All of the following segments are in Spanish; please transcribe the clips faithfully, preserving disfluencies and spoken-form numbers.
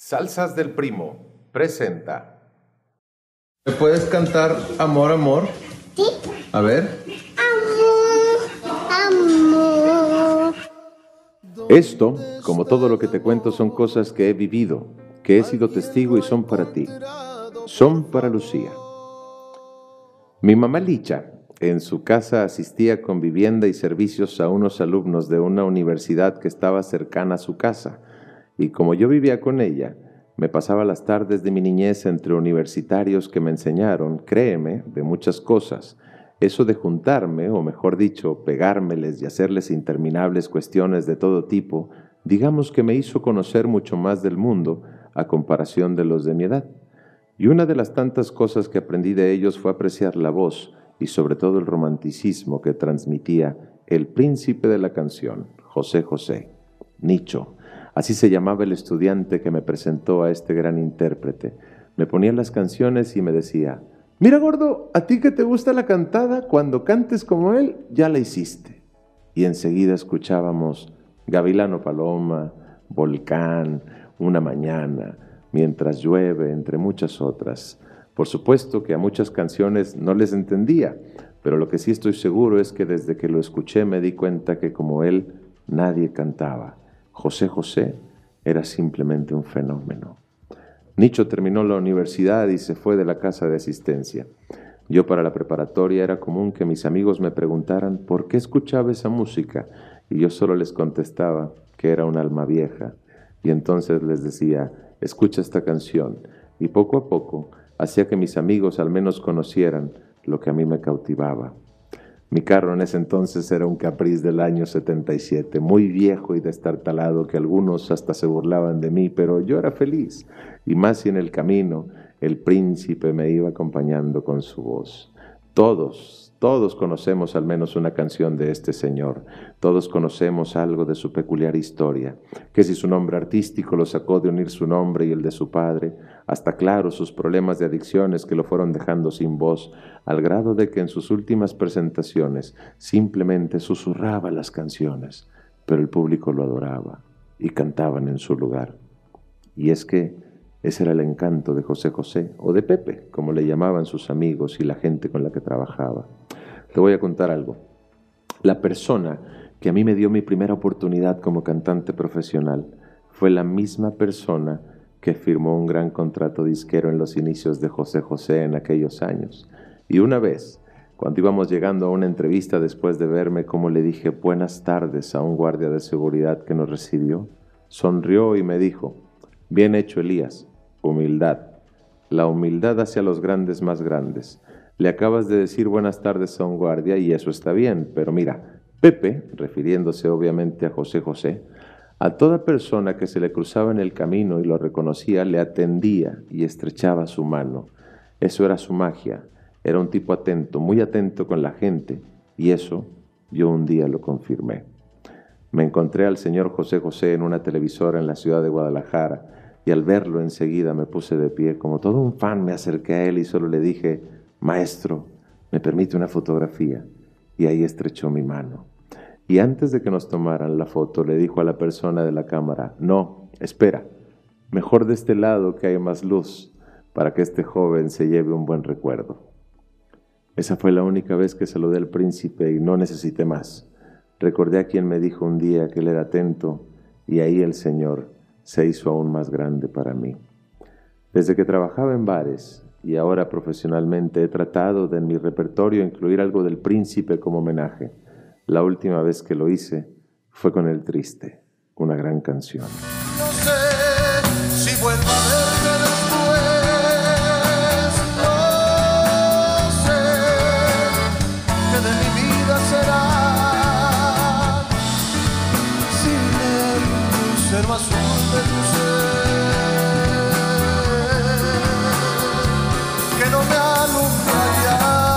Salsas del Primo presenta. ¿Me puedes cantar Amor, Amor? Sí. A ver. Amor, amor. Esto, como todo lo que te cuento, son cosas que he vivido, que he sido testigo y son para ti. Son para Lucía. Mi mamá Licha, en su casa asistía con vivienda y servicios a unos alumnos de una universidad que estaba cercana a su casa, y como yo vivía con ella, me pasaba las tardes de mi niñez entre universitarios que me enseñaron, créeme, de muchas cosas. Eso de juntarme, o mejor dicho, pegármeles y hacerles interminables cuestiones de todo tipo, digamos que me hizo conocer mucho más del mundo a comparación de los de mi edad. Y una de las tantas cosas que aprendí de ellos fue apreciar la voz y sobre todo el romanticismo que transmitía el príncipe de la canción, José José, Nicho. Así se llamaba el estudiante que me presentó a este gran intérprete. Me ponía las canciones y me decía: «Mira, gordo, a ti que te gusta la cantada, cuando cantes como él, ya la hiciste». Y enseguida escuchábamos Gavilano Paloma, Volcán, Una Mañana, Mientras Llueve, entre muchas otras. Por supuesto que a muchas canciones no les entendía, pero lo que sí estoy seguro es que desde que lo escuché me di cuenta que como él nadie cantaba. José José era simplemente un fenómeno. Nicho terminó la universidad y se fue de la casa de asistencia. Yo para la preparatoria era común que mis amigos me preguntaran por qué escuchaba esa música y yo solo les contestaba que era un alma vieja. Y entonces les decía: escucha esta canción, y poco a poco hacía que mis amigos al menos conocieran lo que a mí me cautivaba. Mi carro en ese entonces era un Caprice del año setenta y siete, muy viejo y destartalado, que algunos hasta se burlaban de mí, pero yo era feliz, y más si en el camino el príncipe me iba acompañando con su voz. Todos, todos conocemos al menos una canción de este señor, todos conocemos algo de su peculiar historia, que si su nombre artístico lo sacó de unir su nombre y el de su padre, hasta claro sus problemas de adicciones que lo fueron dejando sin voz, al grado de que en sus últimas presentaciones simplemente susurraba las canciones, pero el público lo adoraba y cantaban en su lugar. Y es que ese era el encanto de José José, o de Pepe, como le llamaban sus amigos y la gente con la que trabajaba. Te voy a contar algo. La persona que a mí me dio mi primera oportunidad como cantante profesional fue la misma persona que firmó un gran contrato disquero en los inicios de José José en aquellos años. Y una vez, cuando íbamos llegando a una entrevista después de verme, como le dije buenas tardes a un guardia de seguridad que nos recibió, sonrió y me dijo: «Bien hecho, Elías, humildad. La humildad hace a los grandes más grandes. Le acabas de decir buenas tardes a un guardia y eso está bien, pero mira, Pepe», refiriéndose obviamente a José José, «a toda persona que se le cruzaba en el camino y lo reconocía, le atendía y estrechaba su mano. Eso era su magia. Era un tipo atento, muy atento con la gente, y eso yo un día lo confirmé». Me encontré al señor José José en una televisora en la ciudad de Guadalajara, y al verlo enseguida me puse de pie. Como todo un fan me acerqué a él y solo le dije: «Maestro, ¿me permite una fotografía?». Y ahí estrechó mi mano. Y antes de que nos tomaran la foto, le dijo a la persona de la cámara: «No, espera, mejor de este lado que hay más luz, para que este joven se lleve un buen recuerdo». Esa fue la única vez que saludé al príncipe y no necesité más. Recordé a quien me dijo un día que él era atento, y ahí el Señor se hizo aún más grande para mí. Desde que trabajaba en bares y ahora profesionalmente he tratado de en mi repertorio incluir algo del príncipe como homenaje. La última vez que lo hice fue con El Triste, una gran canción. No sé si vuelvo a verte después, no sé qué de mi vida será sin el lucero azul de tu ser, que no me alumbra ya.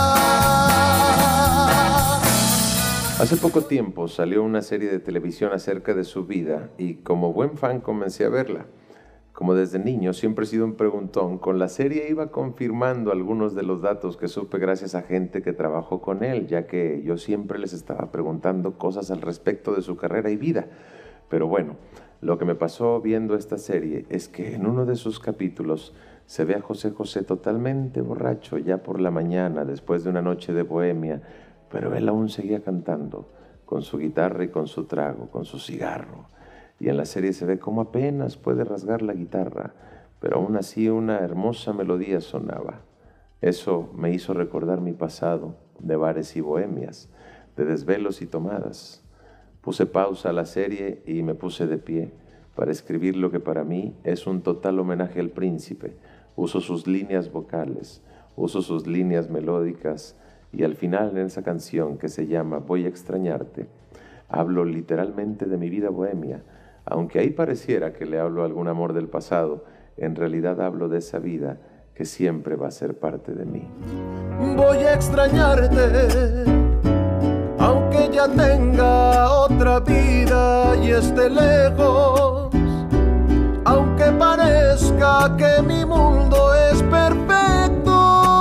Hace poco tiempo salió una serie de televisión acerca de su vida y como buen fan comencé a verla. Como desde niño siempre he sido un preguntón, con la serie iba confirmando algunos de los datos que supe gracias a gente que trabajó con él, ya que yo siempre les estaba preguntando cosas al respecto de su carrera y vida. Pero bueno, Lo que me pasó viendo esta serie es que en uno de sus capítulos se ve a José José totalmente borracho ya por la mañana, después de una noche de bohemia, pero él aún seguía cantando, con su guitarra y con su trago, con su cigarro. Y en la serie se ve cómo apenas puede rasgar la guitarra, pero aún así una hermosa melodía sonaba. Eso me hizo recordar mi pasado de bares y bohemias, de desvelos y tomadas. Puse pausa a la serie y me puse de pie para escribir lo que para mí es un total homenaje al príncipe. Uso sus líneas vocales, uso sus líneas melódicas y al final en esa canción que se llama Voy a extrañarte, hablo literalmente de mi vida bohemia. Aunque ahí pareciera que le hablo a algún amor del pasado, en realidad hablo de esa vida que siempre va a ser parte de mí. Voy a extrañarte, aunque ya tenga otra vida y esté lejos, aunque parezca que mi mundo es perfecto,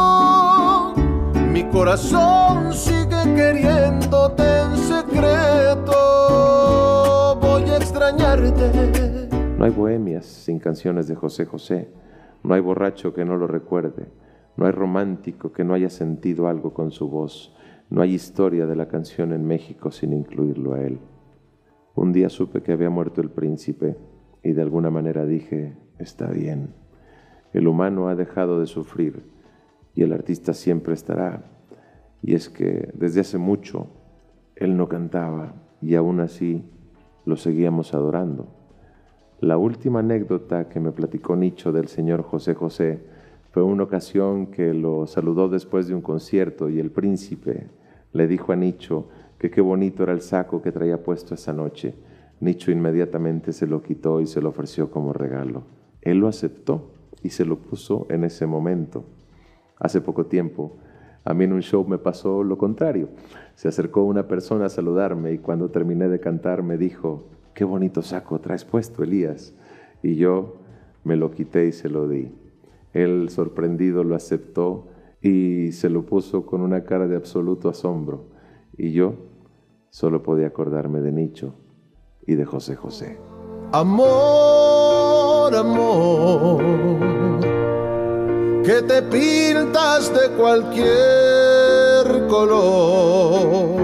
mi corazón sigue queriéndote en secreto. Voy a extrañarte. No hay bohemias sin canciones de José José, no hay borracho que no lo recuerde, no hay romántico que no haya sentido algo con su voz. No hay historia de la canción en México sin incluirlo a él. Un día supe que había muerto el príncipe y de alguna manera dije, está bien. El humano ha dejado de sufrir y el artista siempre estará. Y es que desde hace mucho él no cantaba y aún así lo seguíamos adorando. La última anécdota que me platicó Nicho del señor José José fue una ocasión que lo saludó después de un concierto y el príncipe le dijo a Nicho que qué bonito era el saco que traía puesto esa noche. Nicho inmediatamente se lo quitó y se lo ofreció como regalo. Él lo aceptó y se lo puso en ese momento. Hace poco tiempo, a mí en un show me pasó lo contrario. Se acercó una persona a saludarme y cuando terminé de cantar me dijo, qué bonito saco traes puesto, Elías. Y yo me lo quité y se lo di. Él, sorprendido, lo aceptó y se lo puso con una cara de absoluto asombro. Y yo solo podía acordarme de Nicho y de José José. Amor, amor, que te pintas de cualquier color,